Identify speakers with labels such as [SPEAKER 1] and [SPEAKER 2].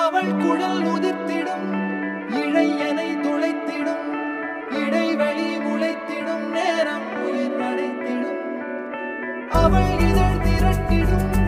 [SPEAKER 1] அவள் குழல் உதிர்த்திடும் இழையனை துளைத்திடும் இடைவெளி முளைத்திடும் நேரம் உயிர் அடைத்திடும் அவள் இதழ் திரட்டிடும்